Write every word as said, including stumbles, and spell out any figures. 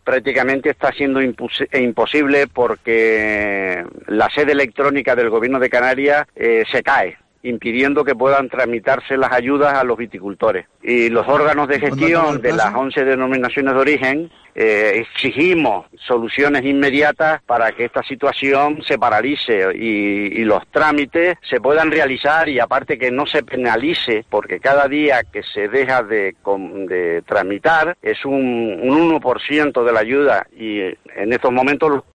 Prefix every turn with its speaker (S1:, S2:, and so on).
S1: prácticamente está siendo impus- imposible porque la sede electrónica del Gobierno de Canarias eh, se cae, impidiendo que puedan tramitarse las ayudas a los viticultores. Y los órganos de gestión de las once denominaciones de origen eh, exigimos soluciones inmediatas para que esta situación se paralice y, y los trámites se puedan realizar, y aparte que no se penalice, porque cada día que se deja de, de tramitar es un, un uno por ciento de la ayuda, y en estos momentos los